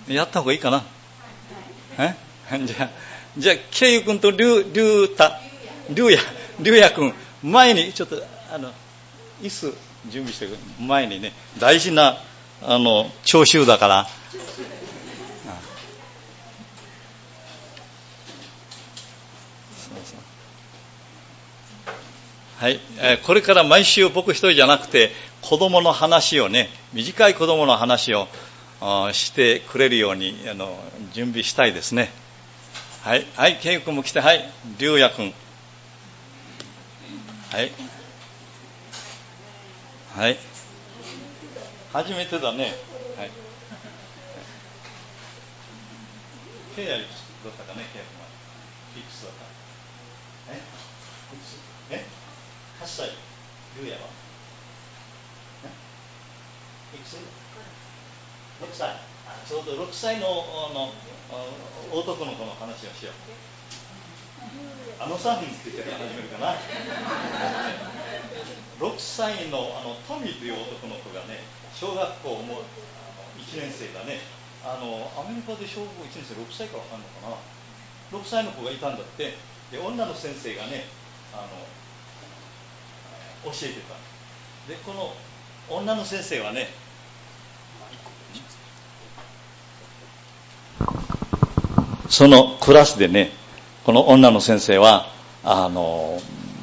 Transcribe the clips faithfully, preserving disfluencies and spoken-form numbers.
やった方がいいかな。えじゃあ、じゃあ、ケイユ君とリュウ、リュウタ、リュウヤ、リュウヤ君、前に、ちょっと、あの、椅子準備してくる。前にね、大事な、あの、聴衆だから。はい、えー、これから毎週僕一人じゃなくて子供の話をね、短い子供の話をしてくれるようにあの準備したいですね。はい、はい、ケイ君も来て、はい、リュウヤ君、はい、はい、初めてだね。はい。ケイヤリどうだったかね、ケイ君は。いくつだった？え？いくつ？え？はっさい。リュウヤは？いくつ？ろくさい。あ、ちょうどろくさいの、あの男の子の話をしよう。あのさんについてから始めるかな。ろくさい の, あのトミーという男の子がね、小学校もいちねん生がね、あのアメリカで小学校いちねん生ろくさいから分かるのかな。ろくさいの子がいたんだって。で、女の先生がね、あの教えてた。で、この女の先生はね、そのクラスでね、この女の先生はあの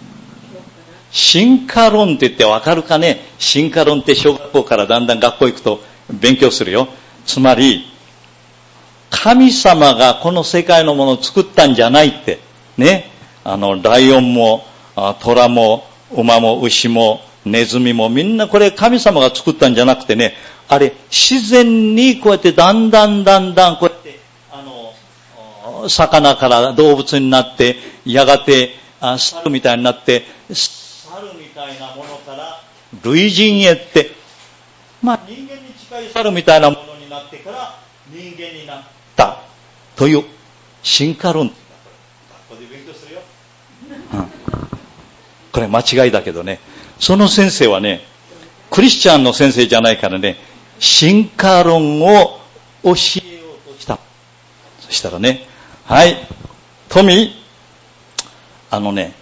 進化論って言ってわかるかね。進化論って小学校からだんだん学校行くと勉強するよ。つまり神様がこの世界のものを作ったんじゃないってね。あのライオンも虎も馬も牛もネズミもみんなこれ神様が作ったんじゃなくてね、あれ自然にこうやってだんだんだんだんこうやってあの魚から動物になって、やがて猿みたいになって、猿みたいなものから類人へって、まあ人間に近い猿みたいなものになってから人間になったという進化論。学校で勉強するよ。うん、これ間違いだけどね。その先生はね、クリスチャンの先生じゃないからね、進化論を教えようとした。そしたらね、はい、トミー、あのね、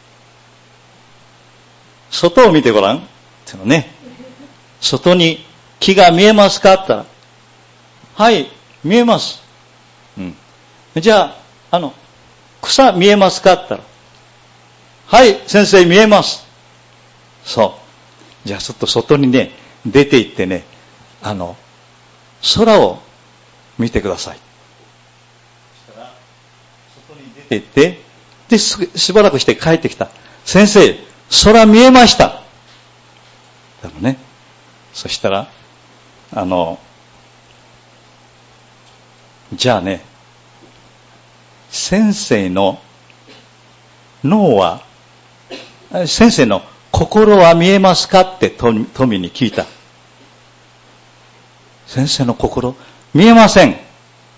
外を見てごらんってのね、外に木が見えますかって言ったら、はい、見えます。うん。じゃあ、あの、草見えますかって言ったら、はい、先生見えます。そう。じゃあちょっと外にね、出て行ってね、あの、空を見てください。そしたら、外に出て行って、で、しばらくして帰ってきた。先生、空見えました。でもね、そしたら、あの、じゃあね、先生の脳は、先生の心は見えますかってトミーに聞いた。先生の心、見えません。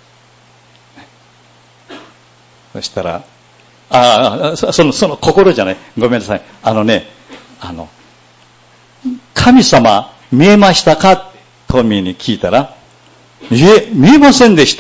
そしたら、ああ、その、その心じゃない。ごめんなさい。あのね、あの、神様見えましたかってトミーに聞いたら、いえ、見えませんでした。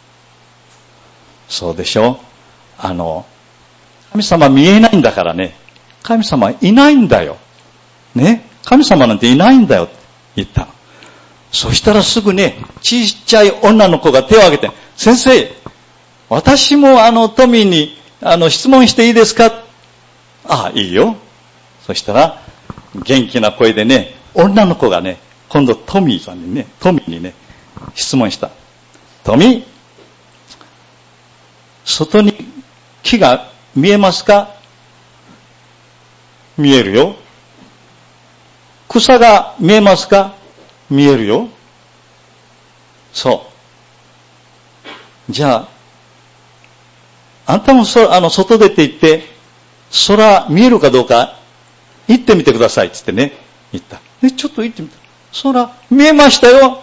そうでしょ。あの、神様見えないんだからね。神様いないんだよ。ね。神様なんていないんだよって言ったの。そしたらすぐね、ちっちゃい女の子が手を挙げて、先生、私もあのトミーにあの質問していいですか？ああ、いいよ。そしたら、元気な声でね、女の子がね、今度トミーさんにね、トミーにね、質問した。トミー、外に木が見えますか？見えるよ。草が見えますか？見えるよ。そう。じゃあ、あんたもそあの外出て行って、空見えるかどうか行ってみてくださいって言ってね、言った。で、ちょっと行ってみた。空見えましたよ。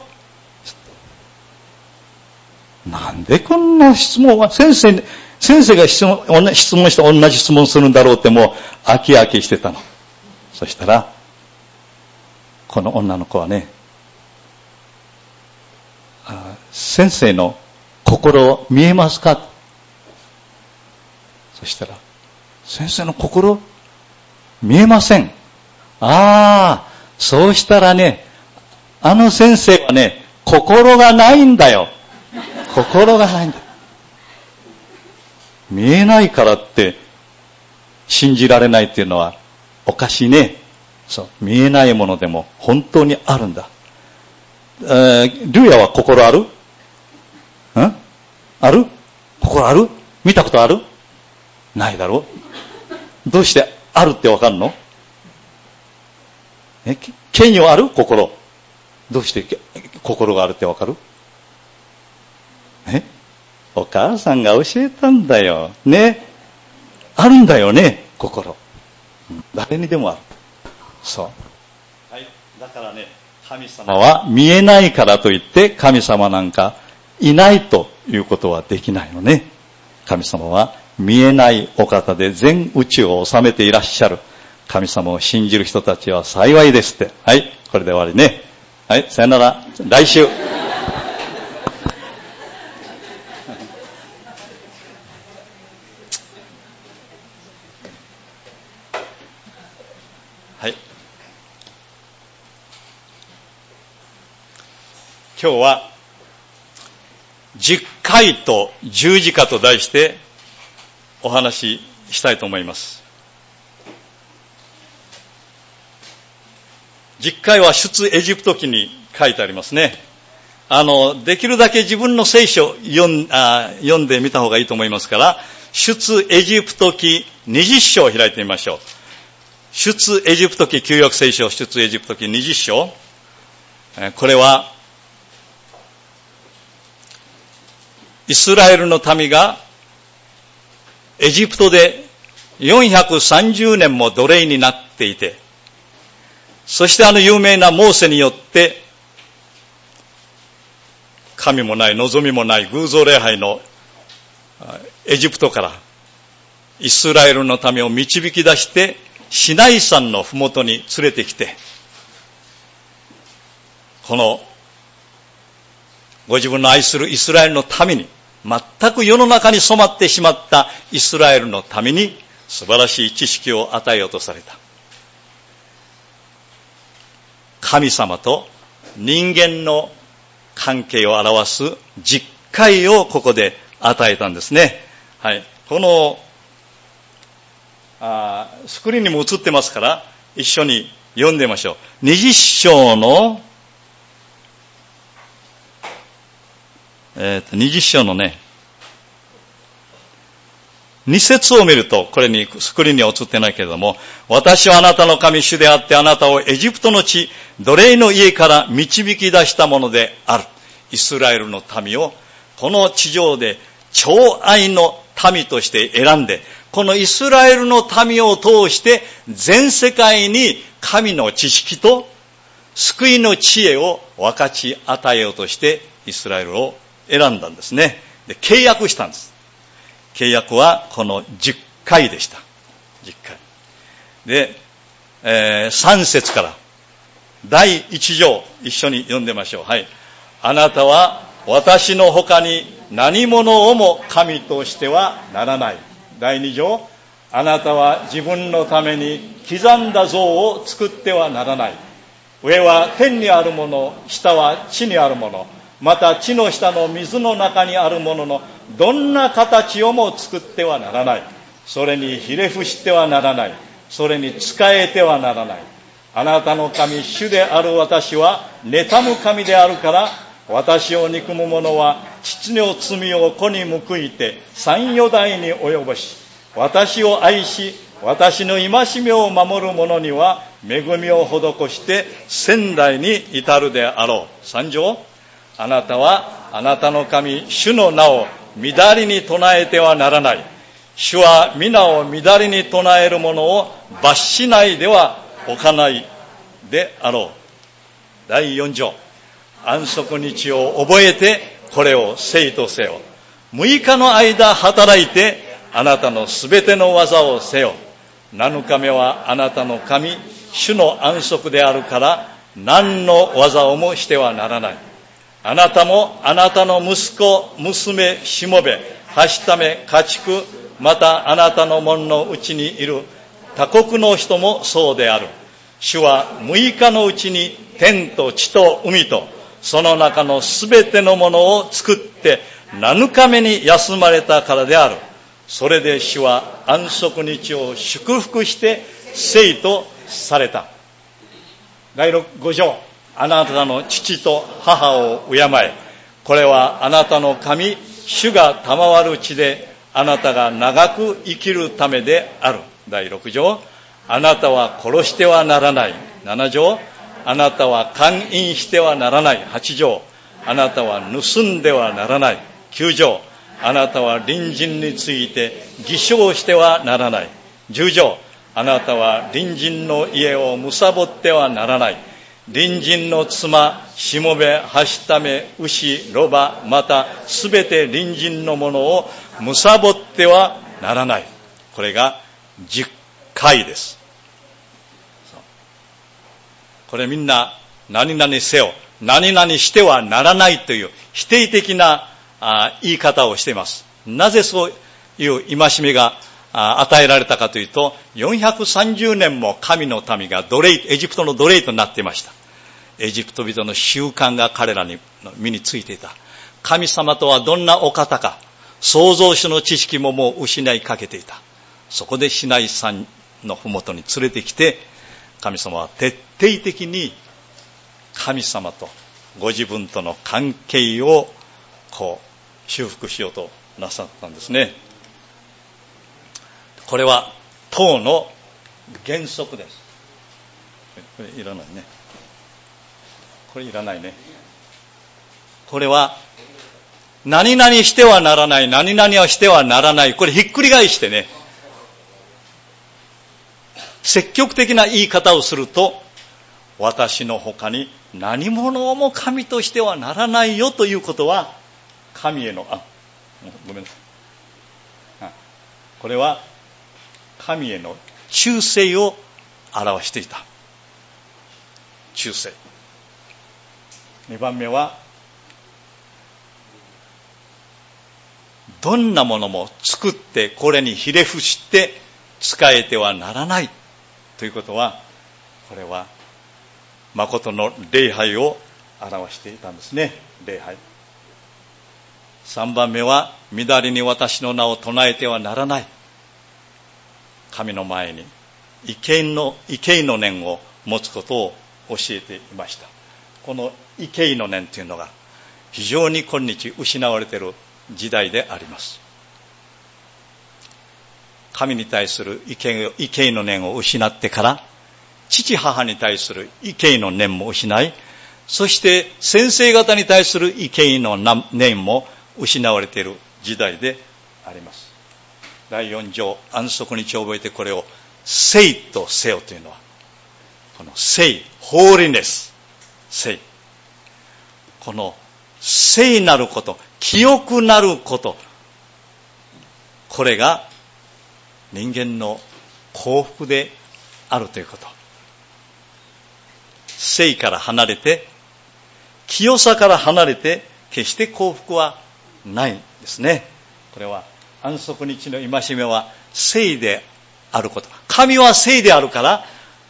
なんでこんな質問は、先生、先生が質問、質問して同じ質問するんだろうってもう飽き飽きしてたの。そしたら、この女の子はね、 先生の心見えますか？そしたら、先生の心見えません。ああ、そうしたらね、あの先生はね、心がないんだよ。心がないんだ。見えないからって信じられないっていうのはおかしいね。そう、見えないものでも本当にあるんだ。えー、ルーヤは心ある？ん？ある？心ある？見たことある？ないだろ？どうしてあるってわかるの？え、権威はある？心。どうして心があるってわかる？え？お母さんが教えたんだよ。ね。あるんだよね、心。誰にでもある。そう。はい。だからね、神様は見えないからといって神様なんかいないということはできないのね。神様は見えないお方で全宇宙を治めていらっしゃる。神様を信じる人たちは幸いですって。はい。これで終わりね。はい。さよなら。来週。はい。今日は十戒と十字架と題してお話ししたいと思います。十戒は出エジプト記に書いてありますね。あの、できるだけ自分の聖書を読ん、あ、読んでみた方がいいと思いますから、出エジプト記にじゅっ章を開いてみましょう。出エジプト記旧約聖書出エジプト記にじゅっ章。これは、イスラエルの民がエジプトでよんひゃくさんじゅうねんも奴隷になっていて、そしてあの有名なモーセによって神もない望みもない偶像礼拝のエジプトからイスラエルの民を導き出してシナイ山のふもとに連れてきて、このご自分の愛するイスラエルの民に全く世の中に染まってしまったイスラエルの民に素晴らしい知識を与えようとされた。神様と人間の関係を表す十戒をここで与えたんですね。はい。このあスクリーンにも映ってますから一緒に読んでみましょう。にじゅっ章のえっとにじゅっ章のねに節を見ると、これにスクリーンには映ってないけれども、私はあなたの神主であってあなたをエジプトの地、奴隷の家から導き出したものである。イスラエルの民をこの地上で寵愛の民として選んで、このイスラエルの民を通して全世界に神の知識と救いの知恵を分かち与えようとしてイスラエルを選んだんですね。で、契約したんです。契約はこの十戒でした。十戒。で、えー、三節から第一条一緒に読んでみましょう。はい。あなたは私の他に何者をも神としてはならない。第二条、あなたは自分のために刻んだ像を作ってはならない。上は天にあるもの、下は地にあるもの、また地の下の水の中にあるもののどんな形をも作ってはならない。それにひれ伏してはならない。それに仕えてはならない。あなたの神主である私は妬む神であるから、私を憎む者は父の罪を子に報いて三四代に及ぼし、私を愛し私の戒めを守る者には恵みを施して千代に至るであろう。三条、あなたはあなたの神主の名を乱りに唱えてはならない。主は皆を乱りに唱える者を罰しないではおかないであろう。第四条、安息日を覚えてこれをせいとせよ。六日の間働いてあなたのすべての技をせよ。七日目はあなたの神主の安息であるから何の技をもしてはならない。 あなたもあなたの息子、娘、しもべ、はしため、家畜、またあなたの門のうちにいる他国の人もそうである。主は六日のうちに天と地と海とその中のすべてのものを作って七日目に休まれたからである。それで主は安息日を祝福して聖とされた。第五条、あなたの父と母を敬え。これはあなたの神、主が賜る地であなたが長く生きるためである。第六条、あなたは殺してはならない。七条、あなたは姦淫してはならない。八条、あなたは盗んではならない。九条、あなたは隣人について偽証してはならない。十条、あなたは隣人の家を貪ってはならない。隣人の妻、しもべ、はしため、牛、ロバ、またすべて隣人のものを貪ってはならない。これが十回です。これみんな何々せよ、何々してはならないという否定的なあ言い方をしています。なぜそういう戒めが与えられたかというと、よんひゃくさんじゅうねんも神の民が奴隷、エジプトの奴隷となっていました。エジプト人の習慣が彼らに身についていた。神様とはどんなお方か、創造主の知識ももう失いかけていた。そこでシナイ山のふもとに連れてきて、神様は徹底的に神様とご自分との関係をこう修復しようとなさったんですね。これは党の原則です。これいらないね。これいらないね。これは何々してはならない、何々はしてはならない。これひっくり返してね、積極的な言い方をすると、私の他に何者も神としてはならないよということは、神への、あ、ごめんなさい。これは神への忠誠を表していた。忠誠。にばんめは、どんなものも作ってこれにひれ伏して使えてはならないということは、これは誠の礼拝を表していたんですね。礼拝。さんばんめは、みだりに私の名を唱えてはならない。神の前に畏敬の畏敬の念を持つことを教えていました。この畏敬の念というのが非常に今日失われている時代であります。神に対する畏敬、畏敬の念を失ってから、父母に対する畏敬の念も失い、そして先生方に対する畏敬の念も失われている時代であります。だいよん条、安息日を覚えてこれを聖とせよというのは、この聖、ホーリネス、聖。この聖なること、清くなること、これが人間の幸福であるということ。聖から離れて、清さから離れて、決して幸福はないんですね。これは安息日の戒めは聖であること。神は聖であるから、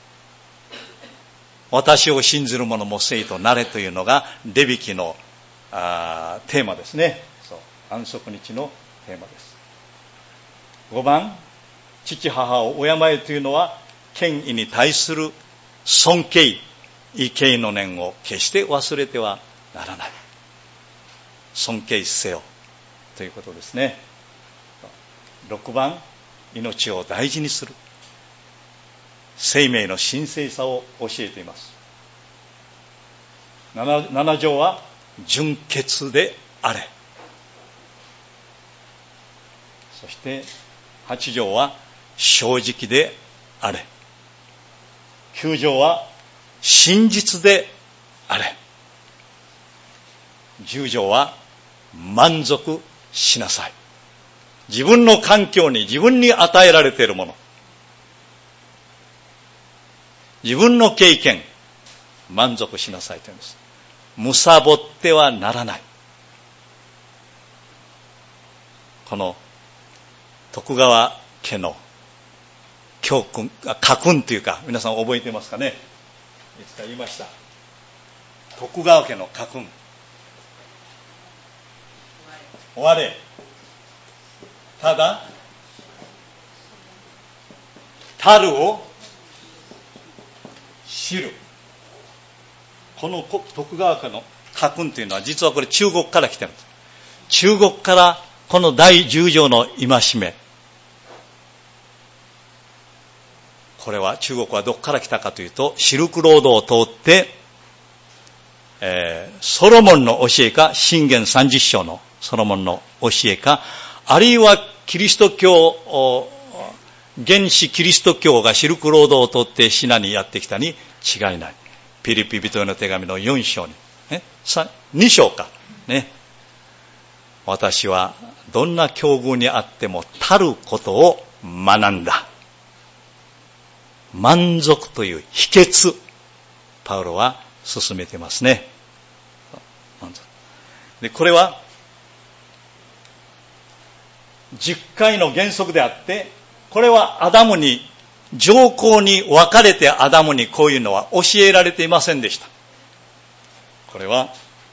私を信ずる者も聖となれというのがレビ記のあテーマですね。そう安息日のテーマです。ごばん、父母を敬えというのは権威に対する尊敬、畏敬の念を決して忘れてはならない。尊敬せよということですね。ろくばん、命を大事にする。生命の神聖さを教えています。 7, 7条は純潔であれ。そしてはち条は正直であれ。きゅう条は真実であれ。じゅう条は満足しなさい。自分の環境に自分に与えられているもの、自分の経験、満足しなさいというんです。 貪ってはならない。この徳川家の教訓、家訓というか、皆さん覚えてますかね。いつか言いました。徳川家の家訓。終われ。ただ、樽を知る。この徳川家の家訓というのは、実はこれ中国から来てるんです。中国からこの第十条の戒め。これは中国はどこから来たかというと、シルクロードを通って、えー、ソロモンの教えか、箴言さんじゅっ章のソロモンの教えか、あるいはキリスト教、原始キリスト教がシルクロードを通ってシナにやってきたに違いない。ピリピ人への手紙のよん章に、ね、に章か、ね。私はどんな境遇にあっても足ることを学んだ。満足という秘訣、パウロは進めてますね。で、これは十戒の原則であって、これはアダムに、条項に分かれてアダムにこういうのは教えられていませんでした。これは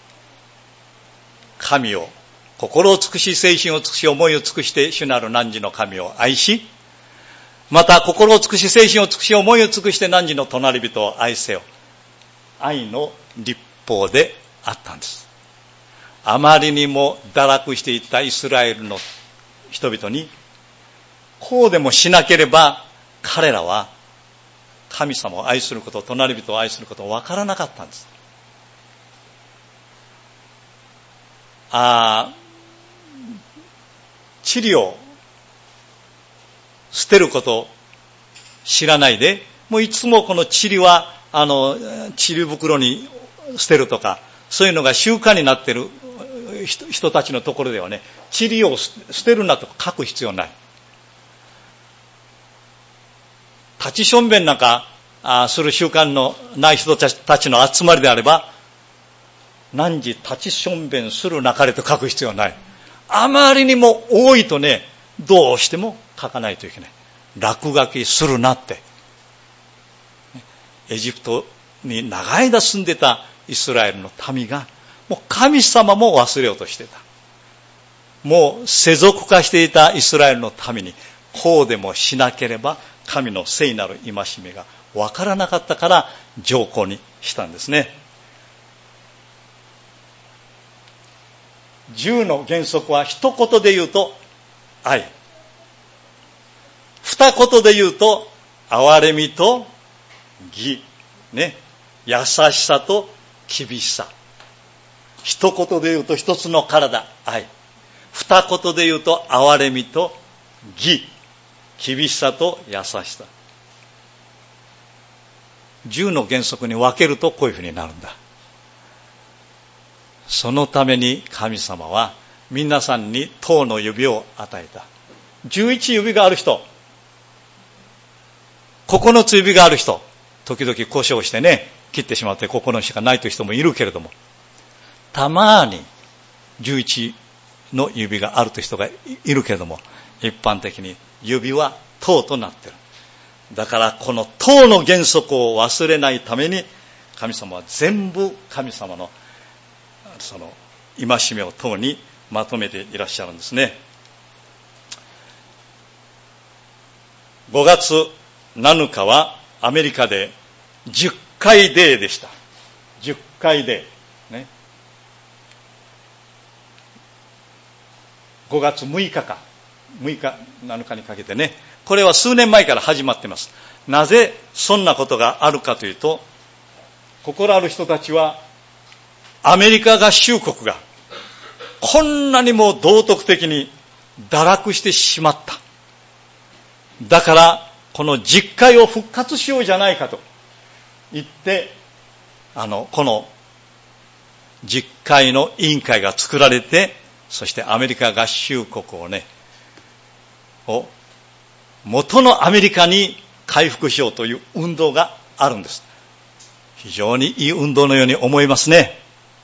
神を、心を尽くし、精神を尽くし、思いを尽くして主なる汝の神を愛し、また心を尽くし、精神を尽くし、思いを尽くして汝の隣人を愛せよ。愛の律法であったんです。あまりにも堕落していったイスラエルの人々に、こうでもしなければ彼らは神様を愛すること、隣人を愛することを分からなかったんです。あ地理を捨てることを知らないで、もういつもこの地理はあの地理袋に捨てるとか、そういうのが習慣になっている 人, 人たちのところではね、地理を捨てるなと書く必要ない。立ちしょんべんなんかあする習慣のない人たちの集まりであれば、何時立ちしょんべんするなかれと書く必要はない。あまりにも多いとね、どうしても書かないといけない。落書きするなって。エジプトに長い間住んでたイスラエルの民が、もう神様も忘れようとしてた。もう世俗化していたイスラエルの民に、こうでもしなければ神の聖なる戒めが分からなかったから条項にしたんですね。十の原則は一言で言うと愛、二言で言うと憐れみと義、ね、優しさと厳しさ。一言で言うと一つの体、愛。二言で言うと憐れみと義、厳しさと優しさ。十の原則に分けるとこういうふうになるんだ。そのために神様は皆さんに十の指を与えた。十一指がある人、九つ指がある人、時々故障してね、切ってしまって九つしかないという人もいるけれども、たまに十一の指があるという人がいるけれども、一般的に指は十となっている。だからこの十の原則を忘れないために、神様は全部神様のその戒めを十にまとめていらっしゃるんですね。ごがつなのかはアメリカでじゅっかいデーでした。じゅっかいデー、ね、ごがつむいかか、むいかなのかにかけてね、これは数年前から始まっています。なぜそんなことがあるかというと、心ある人たちはアメリカ合衆国がこんなにも道徳的に堕落してしまった。だからこの実会を復活しようじゃないかと言って、あのこの実会の委員会が作られて、そしてアメリカ合衆国をねを元のアメリカに回復しようという運動があるんです。非常にいい運動のように思いますね。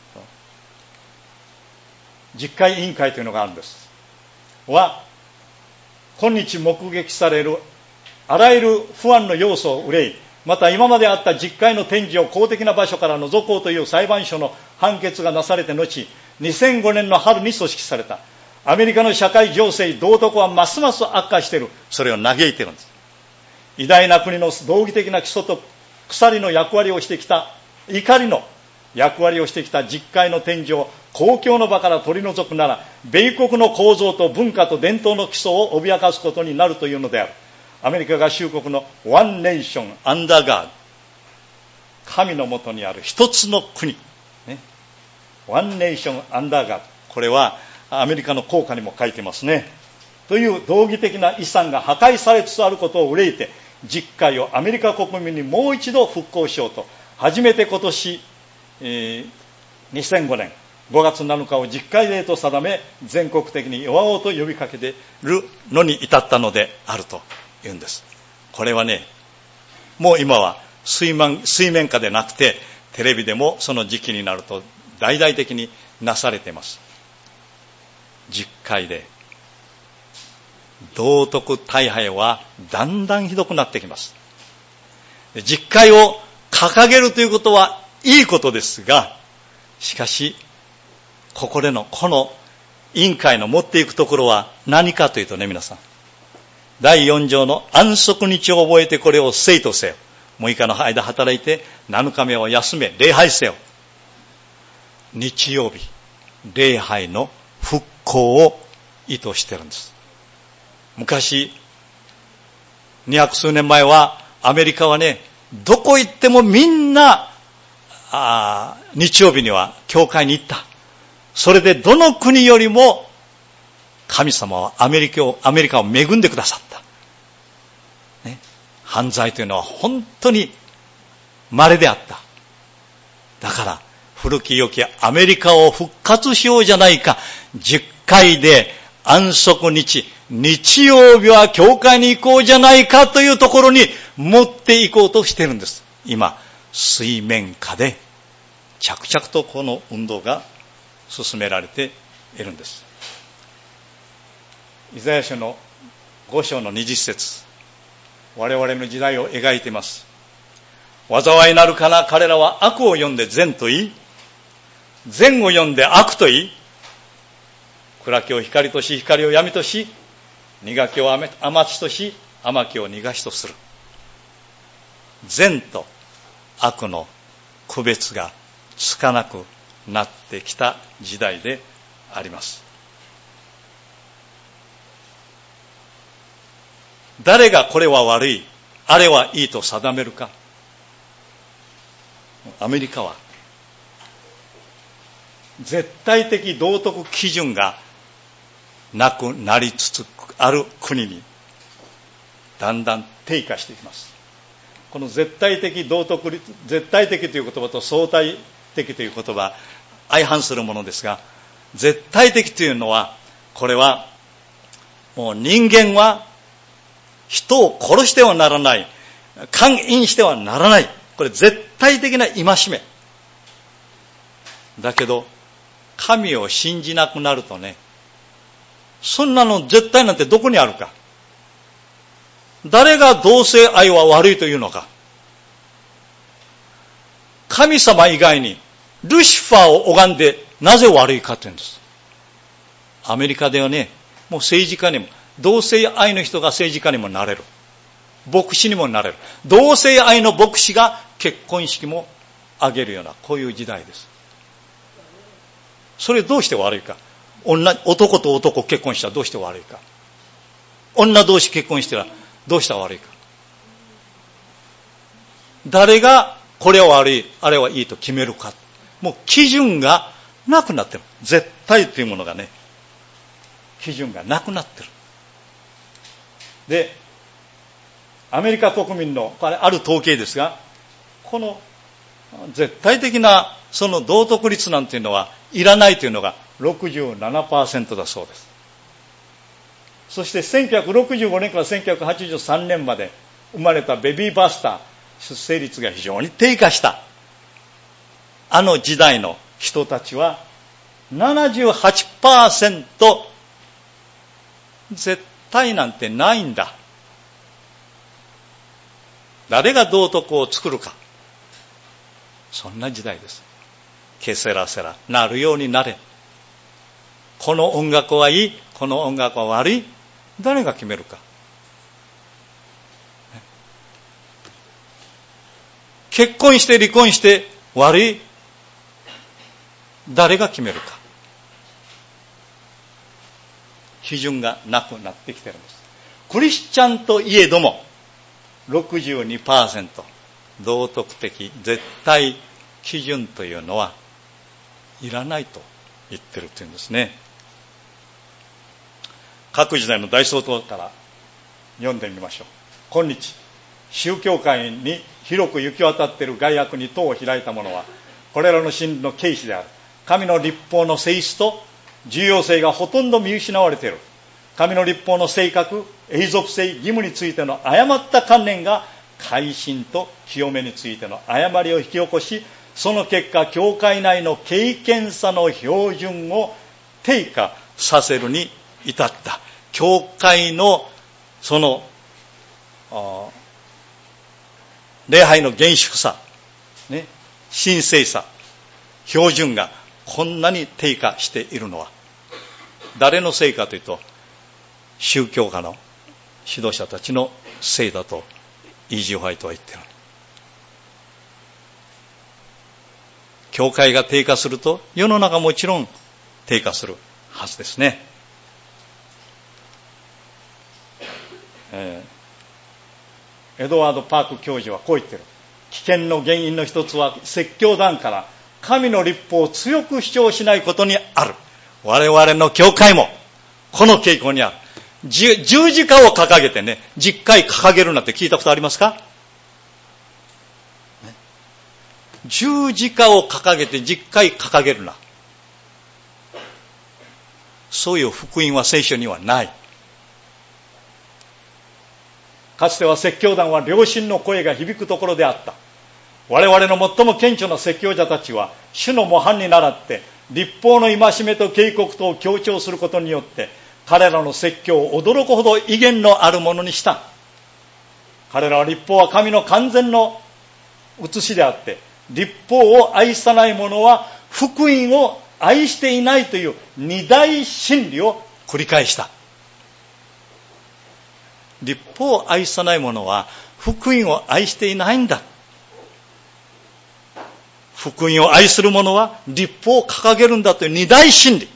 実会委員会というのがあるんです。は、今日目撃されるあらゆる不安の要素を憂い、また今まであった実会の展示を公的な場所から除こうという裁判所の判決がなされて後、にせんごねんの春に組織された。アメリカの社会情勢、道徳はますます悪化している。それを嘆いているんです。偉大な国の道義的な基礎と鎖の役割をしてきた、怒りの役割をしてきた実会の展示を公共の場から取り除くなら、米国の構造と文化と伝統の基礎を脅かすことになるというのである。アメリカ合衆国のワンネーションアンダーガード、神のもとにある一つの国、ね、ワンネーションアンダーガード、これはアメリカの校歌にも書いてますね。という道義的な遺産が破壊されつつあることを憂いて、実会をアメリカ国民にもう一度復興しようと、初めて今年、えー、にせんごねんごがつなのかを実会デーと定め、全国的に祝おうと呼びかけているのに至ったのであると言うんです。これはね、もう今は水面、水面下でなくてテレビでもその時期になると大々的になされています。実会で道徳大敗はだんだんひどくなってきます。実会を掲げるということはいいことですが、しかしここでのこの委員会の持っていくところは何かというとね、皆さん、だいよん条の安息日を覚えてこれを聖とせよ。むいかの間働いてなのかめを休め礼拝せよ。日曜日礼拝の復興を意図しているんです。昔にひゃくすうねんまえはアメリカはね、どこ行ってもみんなあ日曜日には教会に行った。それでどの国よりも神様はアメリカを、アメリカを恵んでくださった、ね、犯罪というのは本当に稀であった。だから古き良きアメリカを復活しようじゃないか。実会で安息日、日曜日は教会に行こうじゃないかというところに持っていこうとしているんです。今水面下で着々とこの運動が進められているんです。イザヤ書のご章のにじゅっ節、我々の時代を描いています。災いなるかな彼らは悪を呼んで善と言い、善を呼んで悪と言い、暗きを光とし光を闇とし、苦きを甘しとし甘きを苦しとする。善と悪の区別がつかなくなってきた時代であります。誰がこれは悪い、あれはいいと定めるか。アメリカは絶対的道徳基準がなくなりつつある国にだんだん低下していきます。この絶対的道徳、絶対的という言葉と相対的という言葉、相反するものですが、絶対的というのは、これはもう人間は人を殺してはならない、姦淫してはならない、これ絶対的な戒めだけど、神を信じなくなるとね、そんなの絶対なんてどこにあるか。誰が同性愛は悪いというのか。神様以外にルシファーを拝んでなぜ悪いかというんです。アメリカではね、もう政治家にも、同性愛の人が政治家にもなれる、牧師にもなれる、同性愛の牧師が結婚式も挙げるような、こういう時代です。それどうして悪いか。女、男と男結婚したらどうして悪いか。女同士結婚したらどうしたら悪いか。誰がこれは悪い、あれはいいと決めるか。もう基準がなくなってる。絶対というものがね、基準がなくなってる。で、アメリカ国民の、これある統計ですが、この絶対的なその道徳率なんていうのはいらないというのが ろくじゅうななパーセント だそうです。そしてせんきゅうひゃくろくじゅうごねんからせんきゅうひゃくはちじゅうさんねんまで生まれたベビーバスター、出生率が非常に低下したあの時代の人たちはななじゅうはちパーセント 絶対なんてないんだ。誰が道徳を作るか。そんな時代です。ケセラセラなるようになれ。この音楽はいい、この音楽は悪い。誰が決めるか。結婚して離婚して悪い。誰が決めるか。基準がなくなってきてるんです。クリスチャンといえども ろくじゅうにパーセント 道徳的絶対基準というのはいらないと言ってるというんですね。各時代の大総統から読んでみましょう。今日宗教界に広く行き渡っている害悪に戸を開いた者はこれらの真理の軽視である。神の律法の性質と重要性がほとんど見失われている。神の律法の性格、永続性、義務についての誤った観念が改心と清めについての誤りを引き起こし、その結果教会内の敬虔さの標準を低下させるに至った。教会のその礼拝の厳粛さ、ね、神聖さ、標準がこんなに低下しているのは誰のせいかというと、宗教家の指導者たちのせいだとイージー・ホワイトは言っている。教会が低下すると世の中もちろん低下するはずですね。えー、エドワード・パーク教授はこう言っている。危険の原因の一つは説教団から神の律法を強く主張しないことにある。我々の教会もこの傾向にある。十字架を掲げてね、じっかい掲げるなんて聞いたことありますか？十字架を掲げてじっかい掲げるな。そういう福音は聖書にはない。かつては説教団は良心の声が響くところであった。我々の最も顕著な説教者たちは主の模範に倣って律法の戒めと警告とを強調することによって彼らの説教を驚くほど威厳のあるものにした。彼らは律法は神の完全の写しであって律法を愛さない者は福音を愛していないという二大真理を繰り返した。律法を愛さない者は福音を愛していないんだ。福音を愛する者は律法を掲げるんだという二大真理。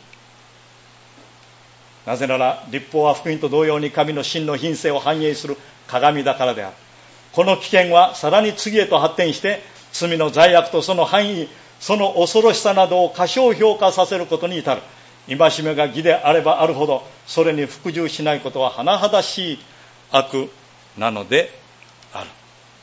なぜなら律法は福音と同様に神の真の品性を反映する鏡だからである。この危険はさらに次へと発展して罪の罪悪とその範囲、その恐ろしさなどを過小評価させることに至る。戒めが義であればあるほどそれに服従しないことは甚だしい悪なのである。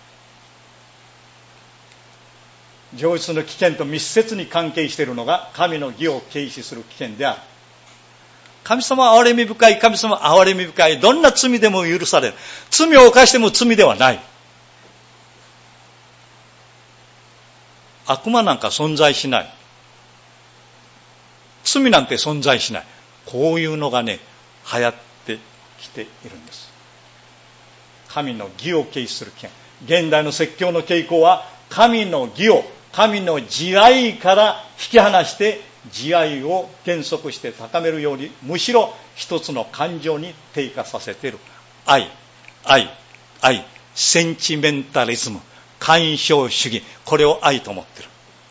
上質の危険と密接に関係しているのが神の義を軽視する危険である。神様は憐れみ深い、神様は憐れみ深い。どんな罪でも許される。罪を犯しても罪ではない。悪魔なんか存在しない。罪なんて存在しない。こういうのがね、流行ってきているんです。神の義を軽視する危険。現代の説教の傾向は神の義を神の慈愛から引き離して慈愛を原則して高めるように、むしろ一つの感情に低下させている。愛、愛、愛、センチメンタリズム、感傷主義、これを愛と思っている。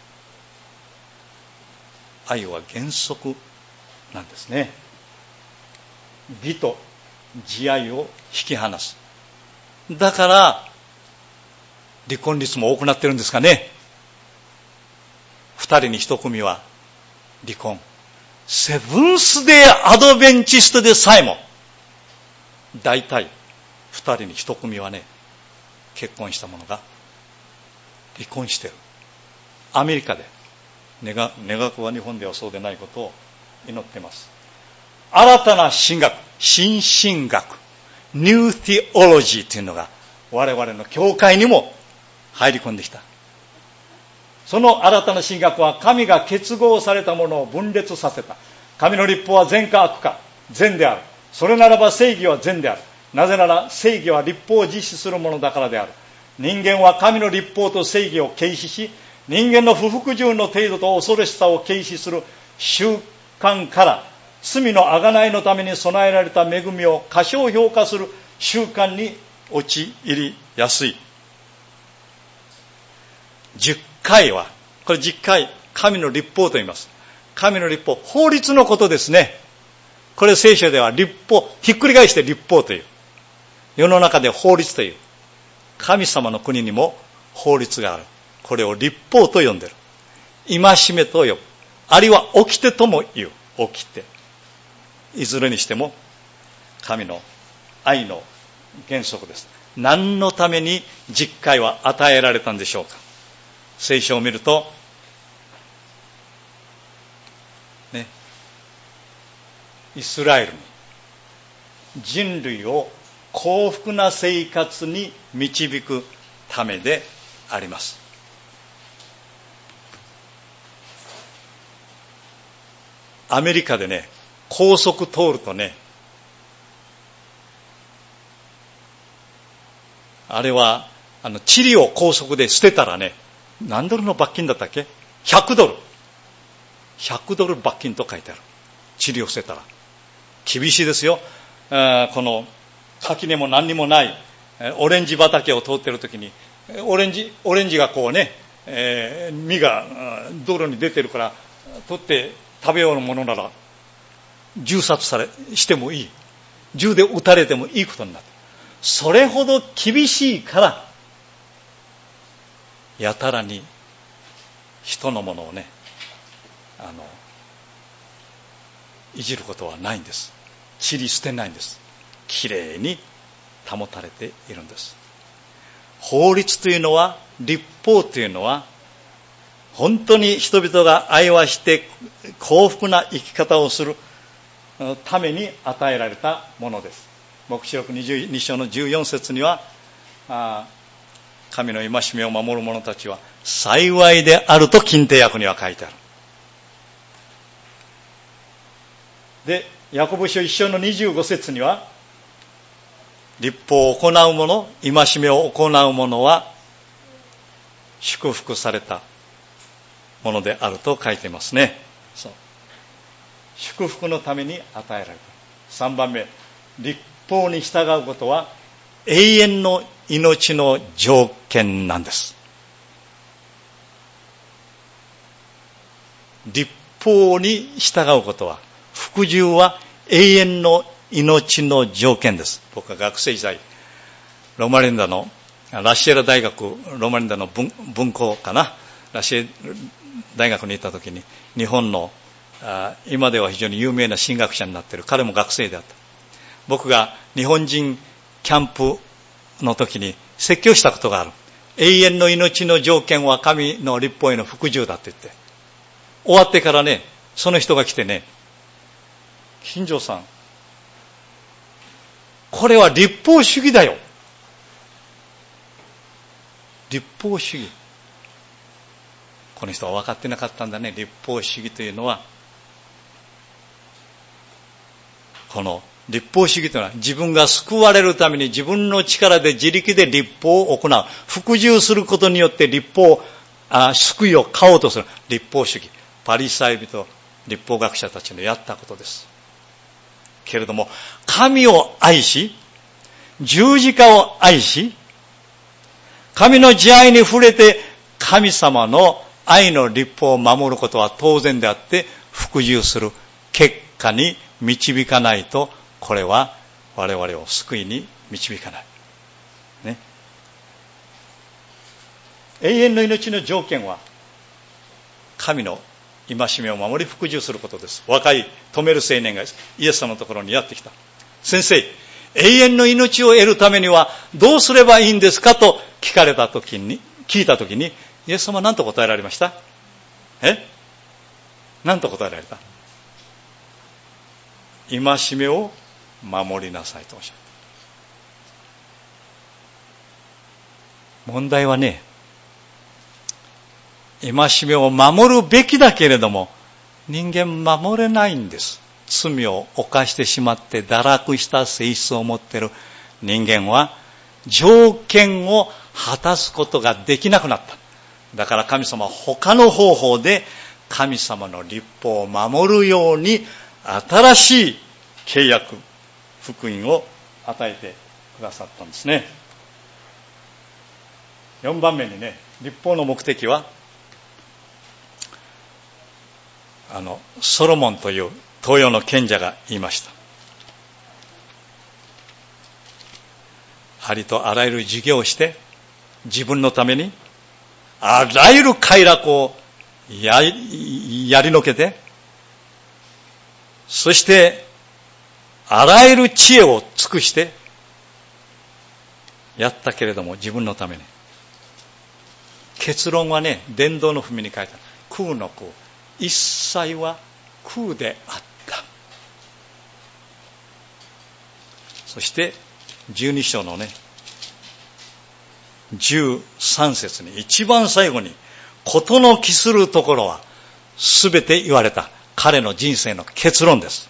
愛は原則なんですね。義と慈愛を引き離す。だから離婚率も多くなってるんですかね。二人に一組は離婚。セブンスデーアドベンチストでさえも大体二人に一組はね、結婚した者が離婚してる。アメリカで願願くは日本ではそうでないことを祈っています。新たな神学、新神学、ニューティオロジーというのが我々の教会にも入り込んできた。 その新たな神学は神が結合されたものを分裂させた。神の律法は善か悪か、善である。それならば正義は善である。なぜなら正義は律法を実施するものだからである。人間は神の律法と正義を軽視し、人間の不服従の程度と恐ろしさを軽視する習慣から、罪の贖いのために備えられた恵みを過小評価する習慣に陥りやすい。十戒は、これ十戒、神の律法と言います。神の律法、法律のことですね。これ聖書では律法、ひっくり返して律法という。世の中で法律という。神様の国にも法律がある。これを律法と呼んでる。戒めと呼ぶ。あるいは掟とも言う。掟。いずれにしても神の愛の原則です。何のために十戒は与えられたんでしょうか。聖書を見ると、ね、イスラエルに人類を幸福な生活に導くためであります。アメリカでね、高速通るとね、あれはあの塵を高速で捨てたらね、何ドルの罰金だったっけ？ひゃくドル。ひゃくドル罰金と書いてある。塵を捨てたら。厳しいですよ。あこの垣根も何にもないオレンジ畑を通っているときに、オレンジ、オレンジがこうね、えー、実が道路に出てるから取って食べようものなら銃殺されしてもいい。銃で撃たれてもいいことになって、それほど厳しいから、やたらに人のものをね、あのいじることはないんです。塵捨てないんです。きれいに保たれているんです。法律というのは、律法というのは、本当に人々が愛はして幸福な生き方をするために与えられたものです。黙示録にじゅうに章のじゅうよん節には、あ神の戒めを守る者たちは幸いであると近帝訳には書いてある。で、ヤコブ書いっ章のにじゅうご節には、律法を行う者、戒めを行う者は祝福されたものであると書いていますね。そう。祝福のために与えられた。さんばんめ、律法に従うことは永遠の命の条件なんです。律法に従うことは、服従は永遠の命の条件です。僕は学生時代、ロマリンダの、ラシエラ大学、ロマリンダの 文, 文校かな、ラシエラ大学に行った時に、日本のあ今では非常に有名な神学者になっている彼も学生であった。僕が日本人キャンプの時に説教したことがある。永遠の命の条件は神の律法への服従だって言って、終わってからね、その人が来てね、金城さん、これは律法主義だよ。律法主義。この人は分かってなかったんだね。律法主義というのは、この律法主義というのは、自分が救われるために自分の力で自力で律法を行う。服従することによって律法、あ救いを買おうとする。律法主義。パリサイ人、律法学者たちのやったことです。けれども、神を愛し、十字架を愛し、神の慈愛に触れて、神様の愛の律法を守ることは当然であって、服従する結果に導かないと、これは我々を救いに導かない。ね。永遠の命の条件は、神の戒めを守り服従することです。若い止める青年がイエス様のところにやってきた。先生、永遠の命を得るためにはどうすればいいんですかと聞かれたときに、聞いたときに、イエス様は何と答えられました？え？何と答えられた？戒めを守りなさいとおっしゃった。問題はね、 戒めを守るべきだけれども、人間守れないんです。罪を犯してしまって堕落した性質を持っている人間は条件を果たすことができなくなった。だから神様は他の方法で神様の律法を守るように新しい契約、福音を与えてくださったんですね。よんばんめにね、律法の目的はあのソロモンという東洋の賢者が言いました。ありとあらゆる事業をして自分のためにあらゆる快楽を や, やりのけて、そしてあらゆる知恵を尽くしてやったけれども自分のために。結論はね、伝道の文に書いてある。空の空、一切は空であった。そしてじゅうに章のねじゅうさん節に一番最後に事の帰するところはすべて言われた。彼の人生の結論です。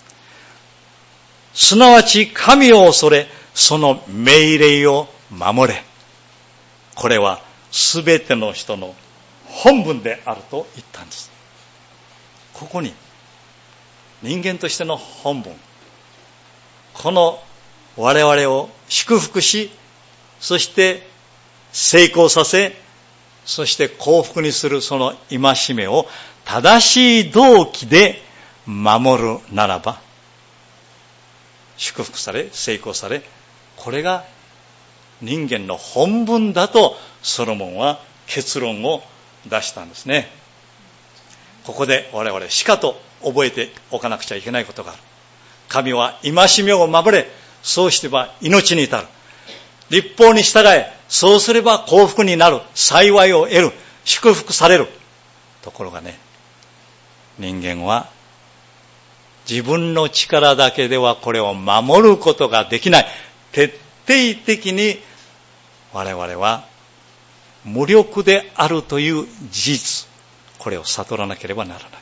すなわち神を恐れ、その命令を守れ。これはすべての人の本分であると言ったんです。ここに人間としての本分、この我々を祝福し、そして成功させ、そして幸福にするその戒めを正しい動機で守るならば、祝福され、成功され、これが人間の本分だとソロモンは結論を出したんですね。ここで我々しかと覚えておかなくちゃいけないことがある。神は戒めを守れ、そうしてば命に至る。律法に従え、そうすれば幸福になる、幸いを得る、祝福される。ところがね、人間は自分の力だけではこれを守ることができない。徹底的に我々は無力であるという事実、これを悟らなければならない。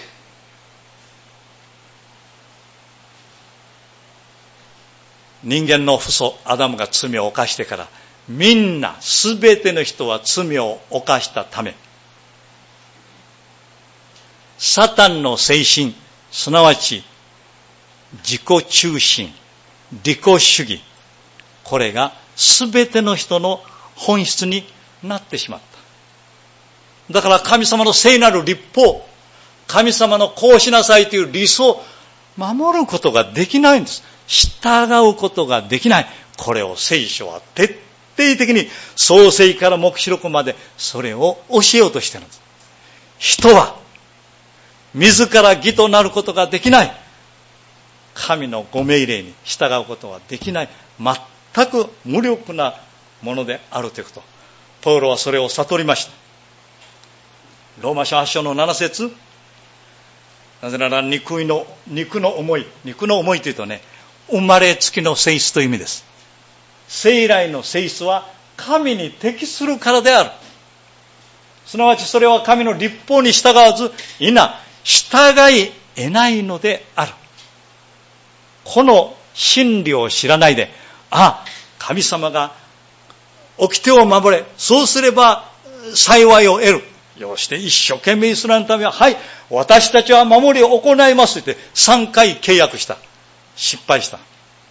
人間の父祖アダムが罪を犯してから、みんなすべての人は罪を犯したため、サタンの精神、すなわち自己中心、利己主義、これがすべての人の本質になってしまった。だから神様の聖なる律法、神様のこうしなさいという理想を守ることができないんです。従うことができない。これを聖書は徹底的に創世から黙示録までそれを教えようとしているんです。人は自ら義となることができない。神のご命令に従うことはできない。全く無力なものであるということ。パウロはそれを悟りました。ローマ書はち章のなな節。なぜなら肉の、肉の思い、肉の思いというとね、生まれつきの性質という意味です。生来の性質は神に適するからである。すなわちそれは神の律法に従わず、否、従い得ないのである。この真理を知らないで、あ、神様が掟を守れ、そうすれば幸いを得る。よして一生懸命イスラエルのためは、はい、私たちは守りを行いますと言ってさんかい契約した。失敗した。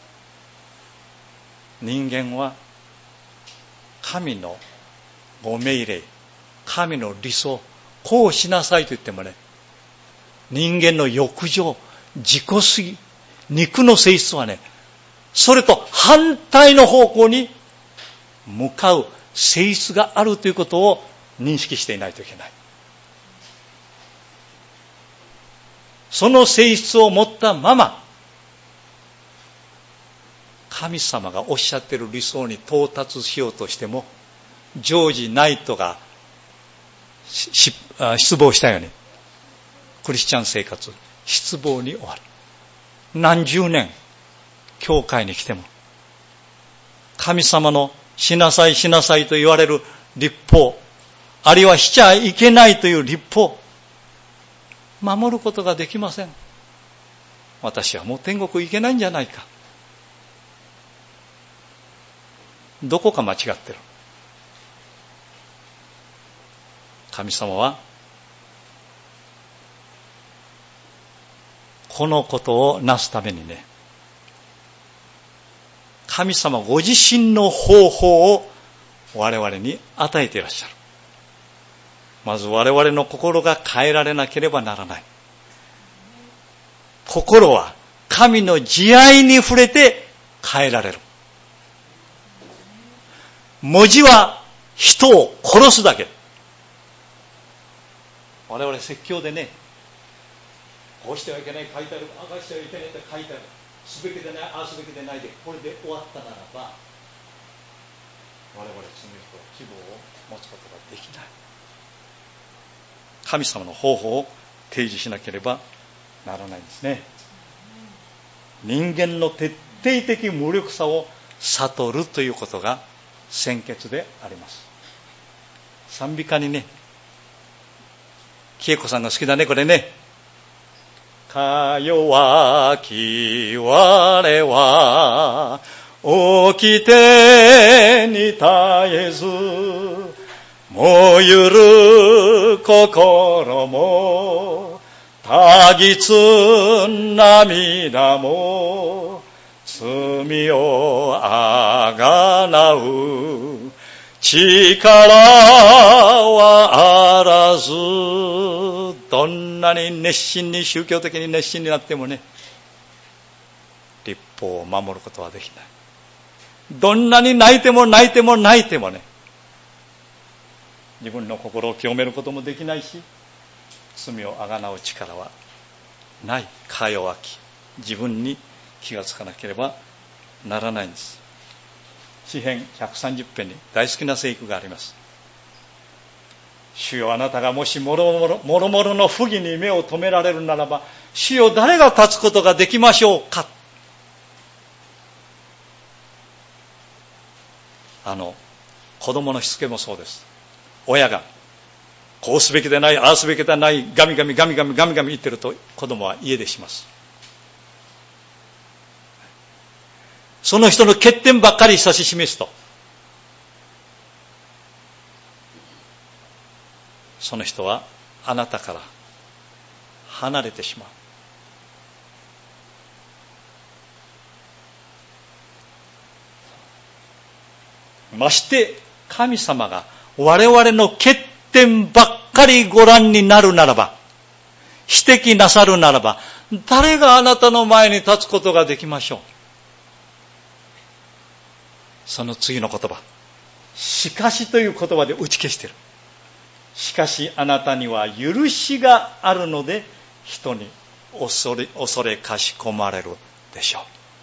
人間は神のご命令、神の理想、こうしなさいと言ってもね、人間の欲情、自己主義、肉の性質はね、それと反対の方向に向かう性質があるということを認識していないといけない。その性質を持ったまま、神様がおっしゃっている理想に到達しようとしても、ジョージ・ナイトが失望したように、クリスチャン生活、失望に終わる。何十年、教会に来ても、神様のしなさいしなさいと言われる律法、 あるいはしちゃいけないという律法、守ることができません。私はもう天国行けないんじゃないか。どこか間違ってる。神様はこのことをなすためにね、神様ご自身の方法を我々に与えていらっしゃる。まず我々の心が変えられなければならない。心は神の慈愛に触れて変えられる。文字は人を殺すだけ。我々説教でね、こうしてはいけない書いてある、ああしてはいけないって書いてある、すべきでない、ああすべきでないで、これで終わったならば、我々罪人は希望を持つことができない。神様の方法を提示しなければならないんですね。人間の徹底的無力さを悟るということが先決であります。賛美歌にね、恵子さんが好きだね、これね。か弱き我は起きてに絶えず、燃ゆる心もたぎつ涙も罪をあがなう力はあらず。どんなに熱心に宗教的に熱心になってもね、律法を守ることはできない。どんなに泣いても泣いても泣いてもね、自分の心を清めることもできないし、罪をあがなう力はない。か弱き自分に気がつかなければならないんです。詩編ひゃくさんじゅっぺんに大好きな聖句があります。主よ、あなたがもしもろもろもろもろの不義に目を留められるならば、主よ、誰が立つことができましょうか。あの子供のしつけもそうです。親がこうすべきでない、ああすべきでない、ガミガミガミガミガミガミ言ってると、子供は家出します。その人の欠点ばっかり指し示すと、その人はあなたから離れてしまう。まして神様が我々の欠点ばっかりご覧になるならば、指摘なさるならば、誰があなたの前に立つことができましょう。その次の言葉、しかしという言葉で打ち消している。しかしあなたには許しがあるので、人に恐れ恐れかしこまれるでしょう。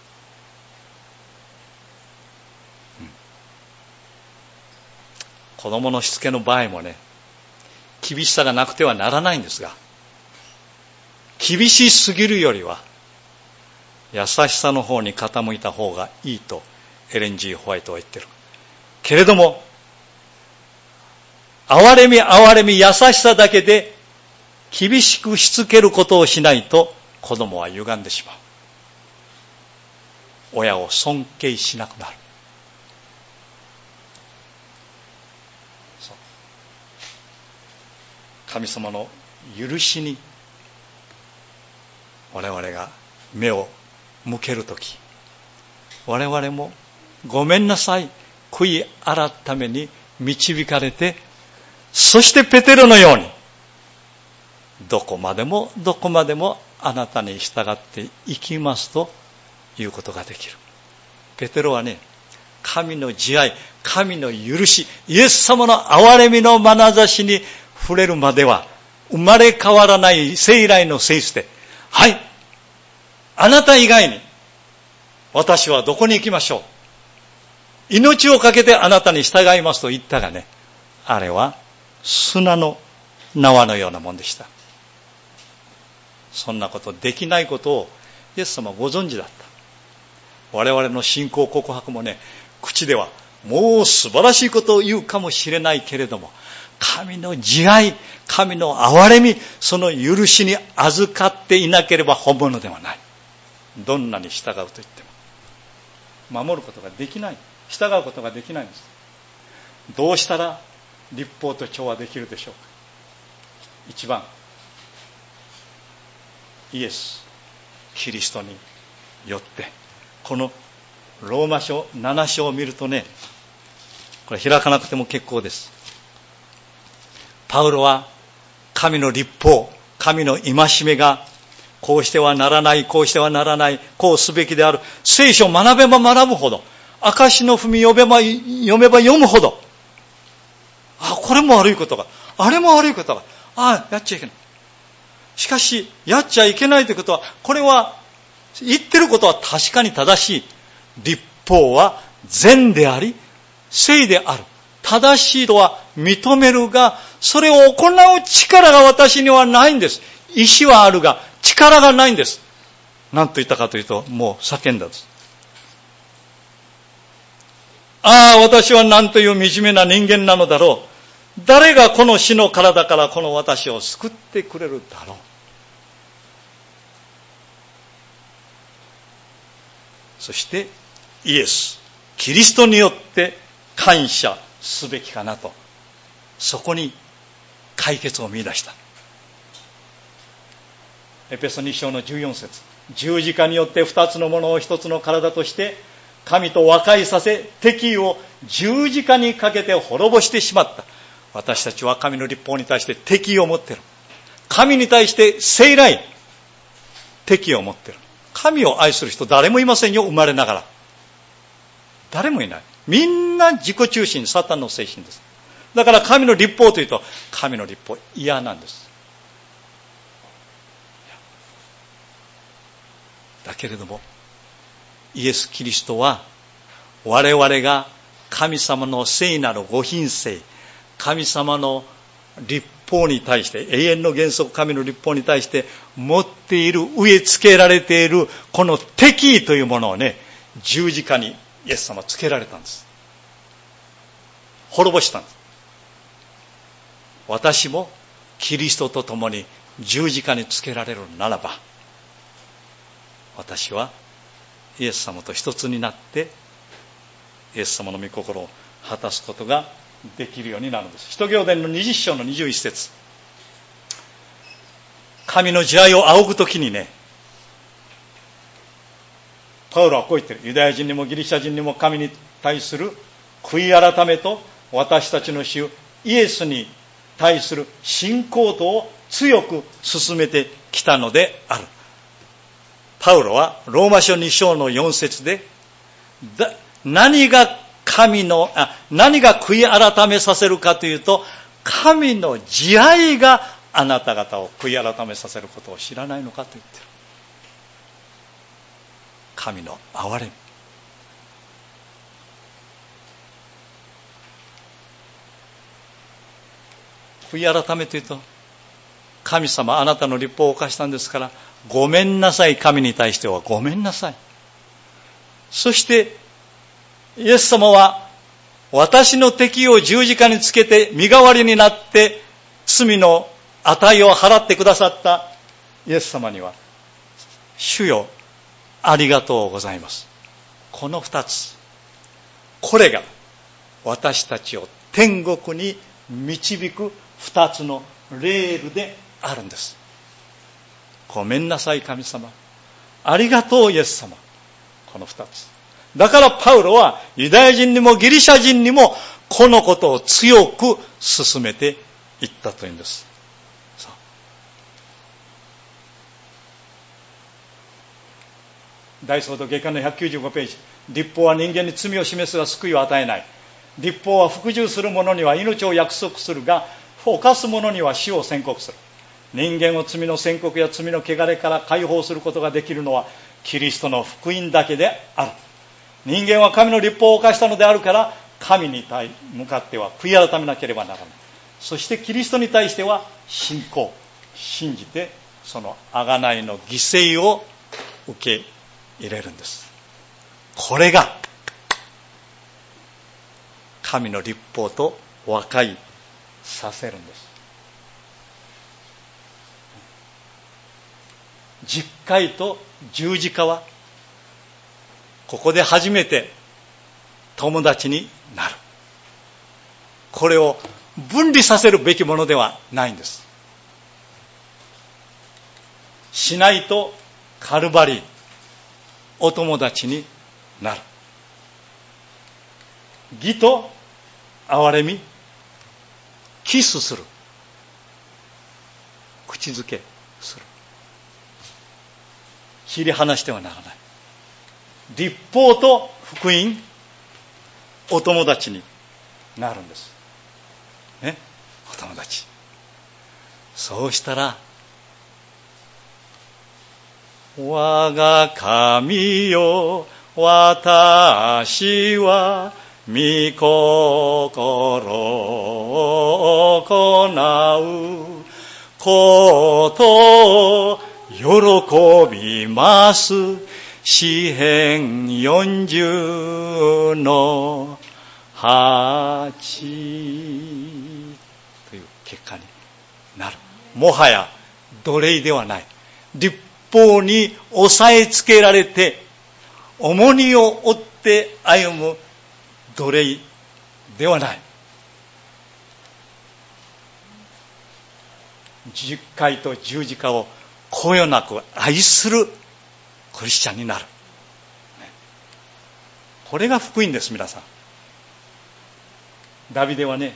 うん、子供のしつけの場合もね、厳しさがなくてはならないんですが、厳しすぎるよりは優しさの方に傾いた方がいいとエレン・ジー・ホワイトは言ってる。けれども、憐れみ憐れみ優しさだけで厳しくしつけることをしないと、子供は歪んでしまう。親を尊敬しなくなる。そう、神様の許しに我々が目を向けるとき、我々もごめんなさい、悔い改めに導かれて、そしてペテロのようにどこまでもどこまでもあなたに従っていきますということができる。ペテロはね、神の慈愛、神の許し、イエス様の憐れみの眼差しに触れるまでは生まれ変わらない生来の性質で、はい、あなた以外に私はどこに行きましょう、命をかけてあなたに従いますと言ったがね、あれは砂の縄のようなもんでした。そんなことできないことをイエス様はご存知だった。我々の信仰告白もね、口ではもう素晴らしいことを言うかもしれないけれども、 神の慈愛、神の憐れみ、その許しに預かっていなければ本物ではない。どんなに従うと言っても守ることができない、従うことができないんです。どうしたら律法と調和できるでしょうか。一番、イエスキリストによって。このローマ書なな章を見るとね、これ開かなくても結構です。パウロは神の律法、神の戒めがこうしてはならない、こうしてはならない、こうすべきである、聖書を学べば学ぶほど、証の踏み読めば読めば読むほど、あ、これも悪いことが、あれも悪いことが、あ、やっちゃいけない。しかしやっちゃいけないということは、これは言ってることは確かに正しい。律法は善であり聖である。正しいとは認めるが、それを行う力が私にはないんです。意志はあるが力がないんです。何と言ったかというと、もう叫んだんです。ああ、私は何という惨めな人間なのだろう。誰がこの死の体からこの私を救ってくれるだろう。そしてイエス、キリストによって感謝すべきかなと、そこに解決を見出した。エペソに章のじゅうよん節、十字架によって二つのものを一つの体として神と和解させ、敵意を十字架にかけて滅ぼしてしまった。私たちは神の律法に対して敵意を持っている。神に対して生来敵意を持っている。神を愛する人誰もいませんよ、生まれながら。誰もいない。みんな自己中心、サタンの精神です。だから神の律法というと、神の律法嫌なんです。だけれどもイエス・キリストは、我々が神様の聖なるご品性、神様の律法に対して、永遠の原則、神の律法に対して持っている、植え付けられているこの敵意というものをね、十字架にイエス様はつけられたんです。滅ぼしたんです。私もキリストと共に十字架につけられるならば、私はイエス様と一つになってイエス様の御心を果たすことができるようになるんです。使徒行伝のにじゅっ章のにじゅういち節、神の慈愛を仰ぐときにね、パウロはこう言ってる。ユダヤ人にもギリシャ人にも神に対する悔い改めと、私たちの主イエスに対する信仰とを強く進めてきたのである。パウロはローマ書に章のよん節で、だ何が神のあ何が悔い改めさせるかというと、神の慈愛があなた方を悔い改めさせることを知らないのかと言っている。神の憐れみ、悔い改めというと、神様あなたの律法を犯したんですからごめんなさい、神に対してはごめんなさい。そしてイエス様は私の敵を十字架につけて身代わりになって罪の値を払ってくださったイエス様には、主よありがとうございます。この二つ、これが私たちを天国に導く二つのレールであるんです。ごめんなさい神様、ありがとうイエス様、この二つ。だからパウロはユダヤ人にもギリシャ人にもこのことを強く進めていったというんです。大総統下巻のひゃくきゅうじゅうごページ、律法は人間に罪を示すが救いを与えない。律法は服従する者には命を約束するが、犯す者には死を宣告する。人間を罪の宣告や罪の汚れから解放することができるのはキリストの福音だけである。人間は神の律法を犯したのであるから、神に向かっては悔い改めなければならない。そしてキリストに対しては信仰、信じてその贖いの犠牲を受け入れるんです。これが神の律法と和解させるんです。十戒と十字架はここで初めて友達になる。これを分離させるべきものではないんです。しないとカルバリー、お友達になる。義と憐れみ、キスする、口づけする。切り離してはならない。律法と福音、お友達になるんです。ね、お友達。そうしたら、我が神よ、私は御心を行うことを喜びます。詩編よんじゅうのはちという結果になる。もはや奴隷ではない。律法に押さえつけられて重荷を負って歩む奴隷ではない。十戒と十字架をこよなく愛するクリスチャンになる。これが福音です。皆さん、ダビデはね、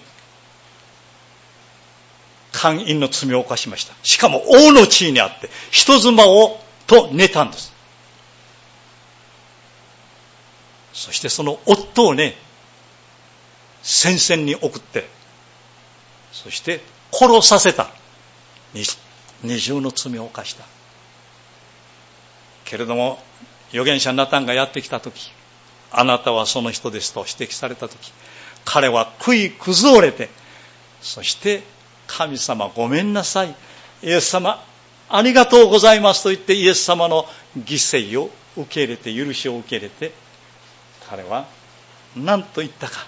姦淫の罪を犯しました。しかも王の地位にあって人妻をと寝たんです。そしてその夫をね、戦線に送って、そして殺させた。二重の罪を犯したけれども、預言者ナタンがやってきたとき、あなたはその人ですと指摘されたとき、彼は悔い崩れて、そして神様ごめんなさい、イエス様ありがとうございますと言って、イエス様の犠牲を受け入れて、許しを受け入れて、彼は何と言ったか。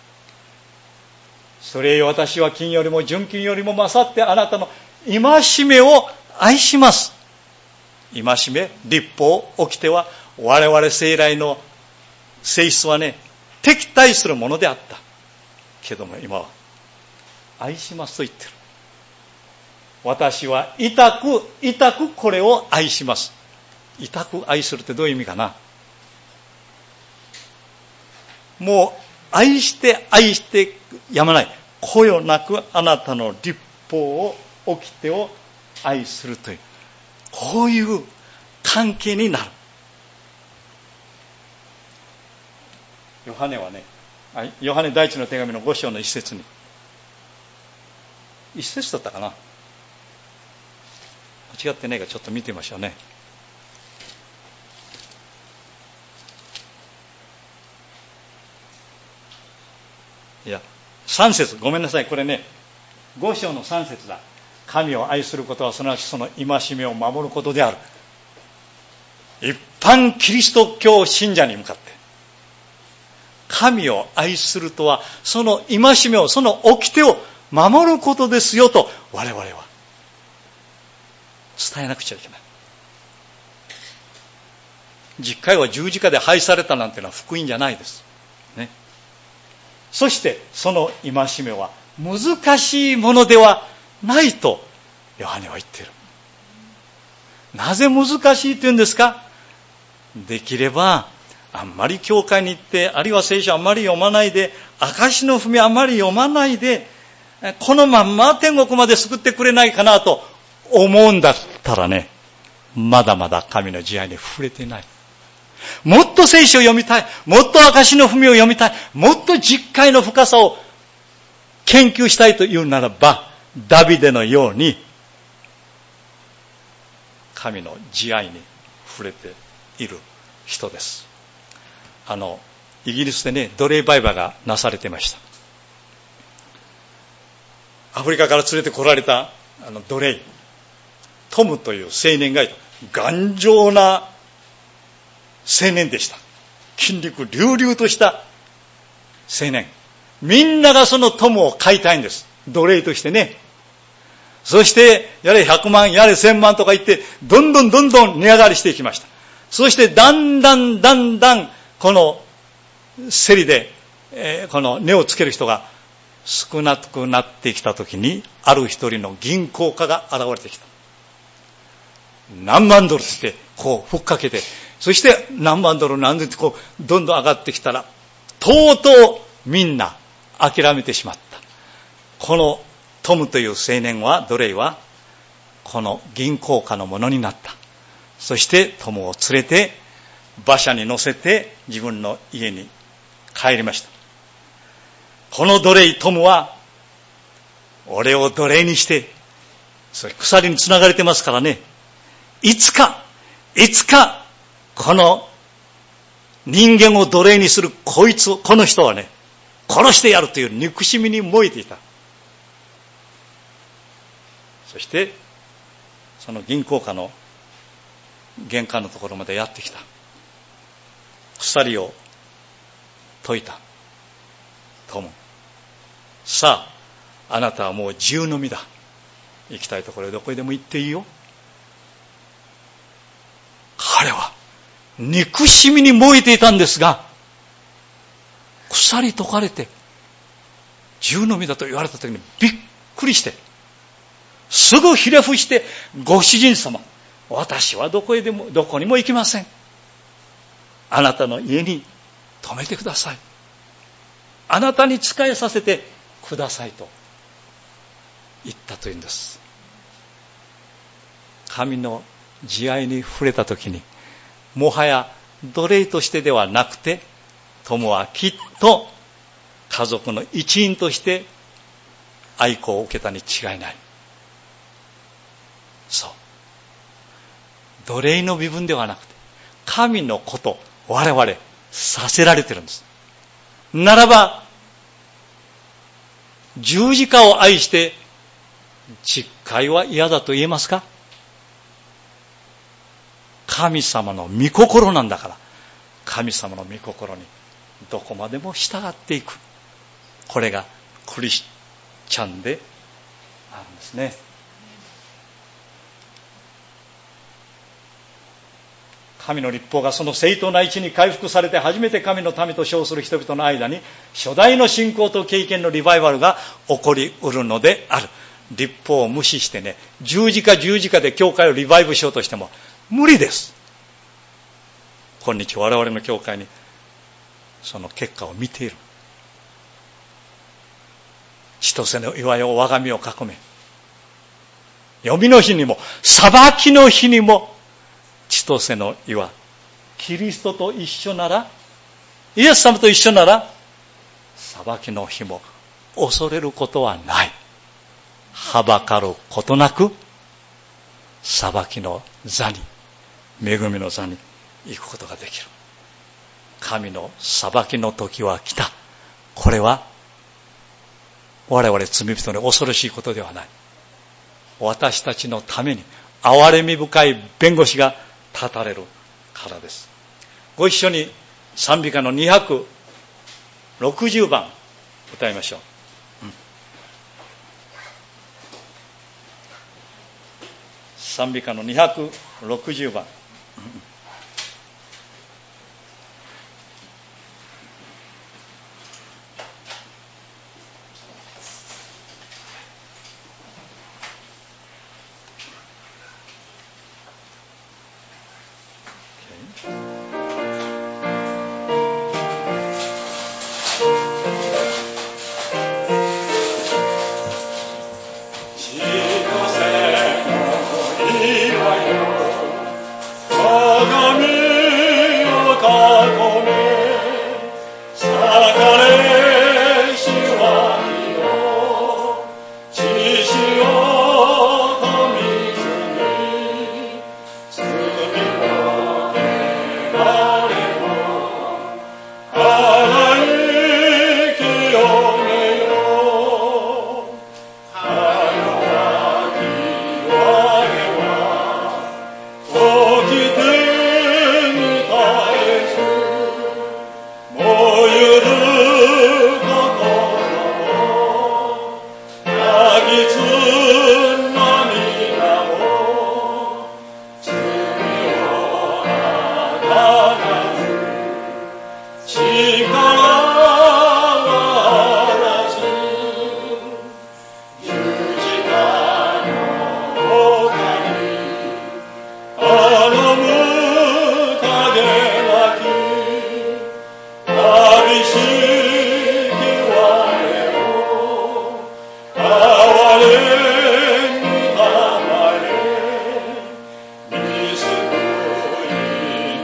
それよ、私は金よりも純金よりも勝ってあなたの戒めを愛します。戒め、律法、掟は我々生来の性質はね、敵対するものであったけども、今は愛しますと言ってる。私は痛く痛くこれを愛します。痛く愛するってどういう意味かな。もう愛して愛してやまない。こよなくあなたの律法を、掟を愛するという、こういう関係になる。ヨハネはね、ヨハネ第一の手紙のご章の一節に、一節だったかな、間違ってないかちょっと見てみましょうね。いや、三節、ごめんなさい、これね、ご章の三節だ。神を愛することはすなわちその戒めを守ることである。一般キリスト教信者に向かって、神を愛するとはその戒めを、その掟を守ることですよと我々は伝えなくちゃいけない。十戒は十字架で廃されたなんていうのは福音じゃないです、ね、そしてその戒めは難しいものではないとヨハネは言っている。なぜ難しいと言うんですか。できればあんまり教会に行って、あるいは聖書あんまり読まないで、証の文あんまり読まないで、このまんま天国まで救ってくれないかなと思うんだったらね、まだまだ神の慈愛に触れていない。もっと聖書を読みたい、もっと証の文を読みたい、もっと実戒の深さを研究したいというならば、ダビデのように神の慈愛に触れている人です。あのイギリスでね、奴隷売買がなされていました。アフリカから連れてこられたあの奴隷トムという青年がいた。頑丈な青年でした。筋肉隆々とした青年。みんながそのトムを買いたいんです。 奴隷としてね。そしてやれひゃくまんやれせんまんとか言ってどんどんどんどん値上がりしていきました。そしてだんだんだんだんこの競りで、えー、この値をつける人が少なくなってきたときに、ある一人の銀行家が現れてきた。何万ドルってこうふっかけて、そして何万ドル何千ってこうどんどん上がってきたら、とうとうみんな諦めてしまった。このトムという青年は、奴隷はこの銀行家のものになった。そしてトムを連れて馬車に乗せて自分の家に帰りました。この奴隷トムは、俺を奴隷にして、それ鎖につながれてますからね、いつかいつかこの人間を奴隷にするこいつを、この人はね、殺してやるという憎しみに燃えていた。そしてその銀行家の玄関のところまでやってきた。鎖を解いたトム。さあ、あなたはもう自由の身だ。行きたいところへどこへでも行っていいよ。彼は憎しみに燃えていたんですが、鎖解かれて自由の身だと言われた時にびっくりして、すぐひれ伏して、ご主人様、私はどこへでもどこにも行きません。あなたの家に泊めてください。あなたに仕えさせてくださいと言ったというんです。神の慈愛に触れたときに、もはや奴隷としてではなくて、友はきっと家族の一員として愛子を受けたに違いない。そう。奴隷の身分ではなくて、神のこと、我々させられてるんです。ならば、十字架を愛して実戒は嫌だと言えますか？神様の御心なんだから、神様の御心にどこまでも従っていく。これがクリスチャンであるんですね。神の律法がその正当な位置に回復されて、初めて神の民と称する人々の間に初代の信仰と経験のリバイバルが起こりうるのである。律法を無視してね、十字架十字架で教会をリバイブしようとしても無理です。今日我々の教会にその結果を見ている。千歳の岩よ我が身を囲め。読みの日にも裁きの日にも千歳の岩、キリストと一緒なら、イエス様と一緒なら、裁きの日も恐れることはない。はばかることなく、裁きの座に、恵みの座に行くことができる。神の裁きの時は来た。これは、我々罪人の恐ろしいことではない。私たちのために、憐れみ深い弁護士が立たれるからです。ご一緒に賛美歌のにひゃくろくじゅうばん歌いましょう。うん、賛美歌のにひゃくろくじゅうばん。うん我が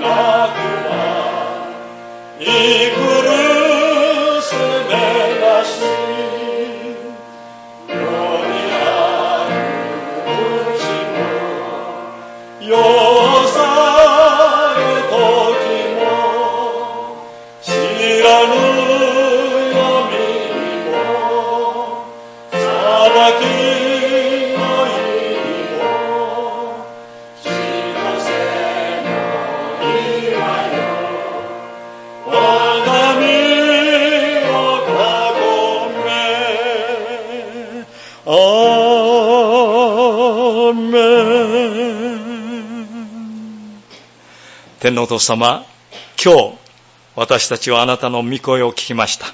天皇お父様、今日私たちはあなたの御声を聞きました。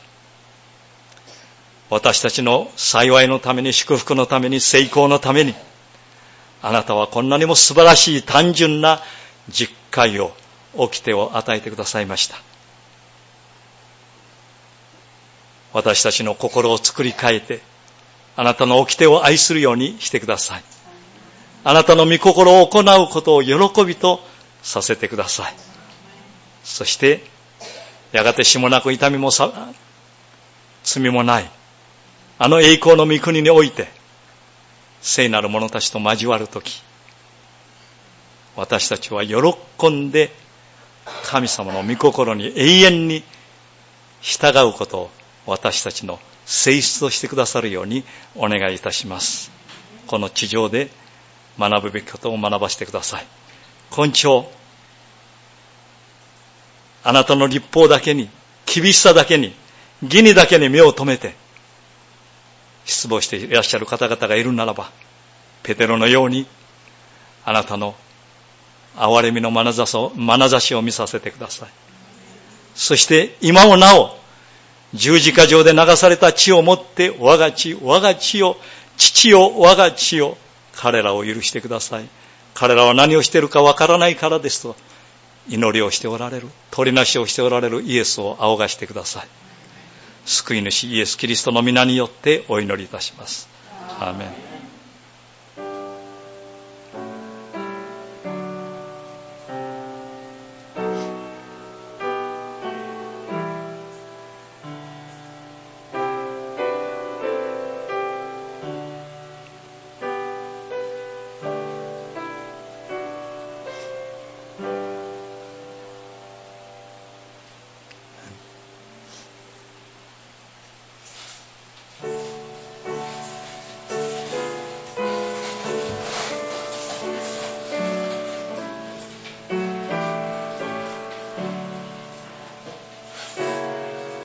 私たちの幸いのために、祝福のために、成功のために、あなたはこんなにも素晴らしい単純な実会を、掟を与えてくださいました。私たちの心を作り変えて、あなたの掟を愛するようにしてください。あなたの御心を行うことを喜びとさせてください。そしてやがて死もなく痛みもさ罪もないあの栄光の御国において聖なる者たちと交わるとき、私たちは喜んで神様の御心に永遠に従うことを私たちの性質としてくださるようにお願いいたします。この地上で学ぶべきことを学ばせてください。今朝あなたの律法だけに、厳しさだけに、義にだけに目を留めて失望していらっしゃる方々がいるならば、ペテロのようにあなたの憐れみの眼差しを、眼差しを見させてください。そして今もなお十字架上で流された血をもって、我が血、我が血を、父よ我が血を、彼らを許してください。彼らは何をしているかわからないからですと祈りをしておられる、取りなしをしておられるイエスを仰がしてください。救い主イエス・キリストの皆によってお祈りいたします。アーメン。